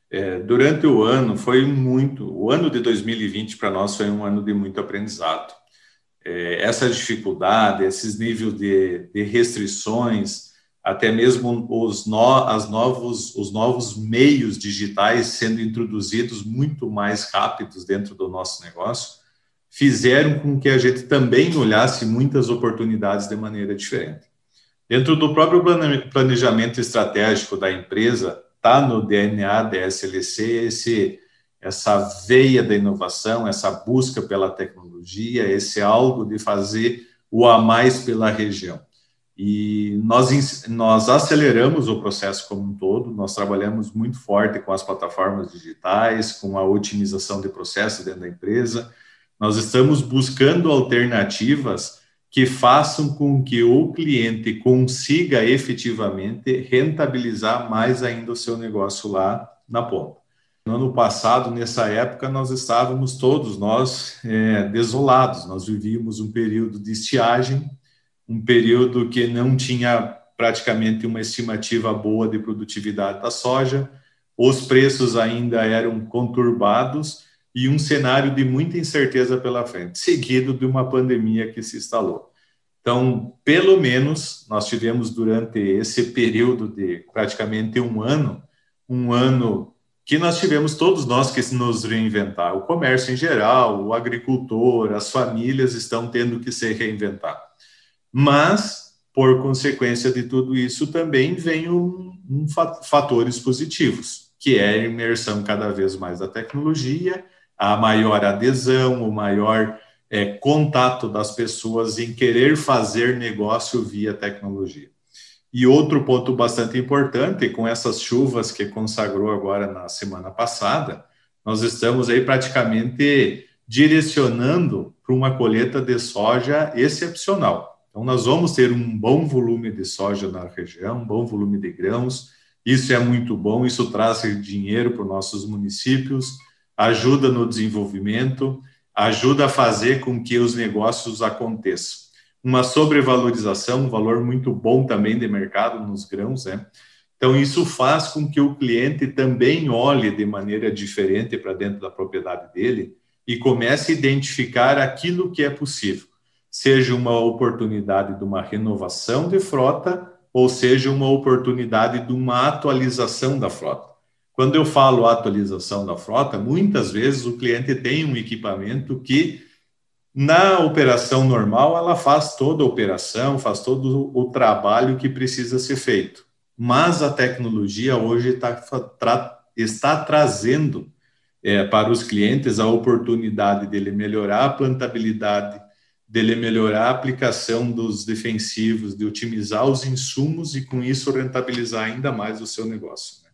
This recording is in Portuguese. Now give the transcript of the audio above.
Durante o ano, o ano de 2020 para nós foi um ano de muito aprendizado. Essa dificuldade, esses níveis de restrições, até mesmo os novos meios digitais sendo introduzidos muito mais rápidos dentro do nosso negócio, fizeram com que a gente também olhasse muitas oportunidades de maneira diferente. Dentro do próprio planejamento estratégico da empresa, está no DNA da SLC essa veia da inovação, essa busca pela tecnologia, esse algo de fazer o a mais pela região. E nós aceleramos o processo como um todo, nós trabalhamos muito forte com as plataformas digitais, com a otimização de processos dentro da empresa, nós estamos buscando alternativas que façam com que o cliente consiga efetivamente rentabilizar mais ainda o seu negócio lá na ponta. No ano passado, nessa época, nós estávamos todos nós desolados, nós vivíamos um período de estiagem, um período que não tinha praticamente uma estimativa boa de produtividade da soja, os preços ainda eram conturbados e um cenário de muita incerteza pela frente, seguido de uma pandemia que se instalou. Então, pelo menos, nós tivemos durante esse período de praticamente um ano que nós tivemos todos nós que nos reinventar. O comércio em geral, o agricultor, as famílias estão tendo que se reinventar. Mas, por consequência de tudo isso, também vem fatores positivos, que é a imersão cada vez mais da tecnologia, a maior adesão, o maior contato das pessoas em querer fazer negócio via tecnologia. E outro ponto bastante importante, com essas chuvas que consagrou agora na semana passada, nós estamos aí praticamente direcionando para uma colheita de soja excepcional. Então, nós vamos ter um bom volume de soja na região, um bom volume de grãos, isso é muito bom, isso traz dinheiro para os nossos municípios, ajuda no desenvolvimento, ajuda a fazer com que os negócios aconteçam. Uma sobrevalorização, um valor muito bom também de mercado nos grãos, né? Então, isso faz com que o cliente também olhe de maneira diferente para dentro da propriedade dele e comece a identificar aquilo que é possível, seja uma oportunidade de uma renovação de frota ou seja uma oportunidade de uma atualização da frota. Quando eu falo atualização da frota, muitas vezes o cliente tem um equipamento que, na operação normal, ela faz toda a operação, faz todo o trabalho que precisa ser feito. Mas a tecnologia hoje está trazendo para os clientes a oportunidade dele melhorar a plantabilidade, dele melhorar a aplicação dos defensivos, de otimizar os insumos e, com isso, rentabilizar ainda mais o seu negócio.